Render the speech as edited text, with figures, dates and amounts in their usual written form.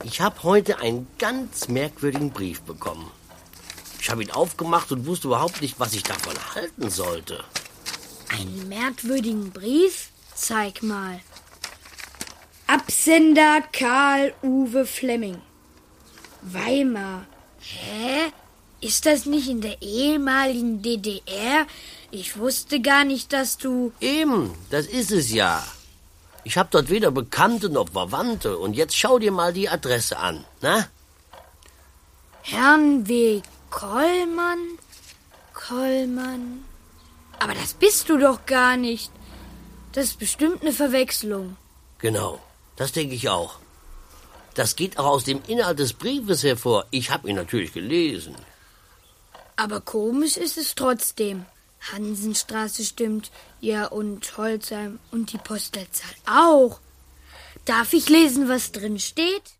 Ich habe heute einen ganz merkwürdigen Brief bekommen. Ich habe ihn aufgemacht und wusste überhaupt nicht, was ich davon halten sollte. Einen merkwürdigen Brief? Zeig mal. Absender Karl-Uwe Flemming. Weimar. Hä? Ist das nicht in der ehemaligen DDR? Ich wusste gar nicht, dass du... Eben, das ist es ja. Ich habe dort weder Bekannte noch Verwandte. Und jetzt schau dir mal die Adresse an, na? Herrn W. Kollmann? Kollmann? Aber das bist du doch gar nicht. Das ist bestimmt eine Verwechslung. Genau, das denke ich auch. Das geht auch aus dem Inhalt des Briefes hervor. Ich habe ihn natürlich gelesen. Aber komisch ist es trotzdem. Hansenstraße stimmt, ja, und Holzheim und die Postleitzahl auch. Darf ich lesen, was drin steht?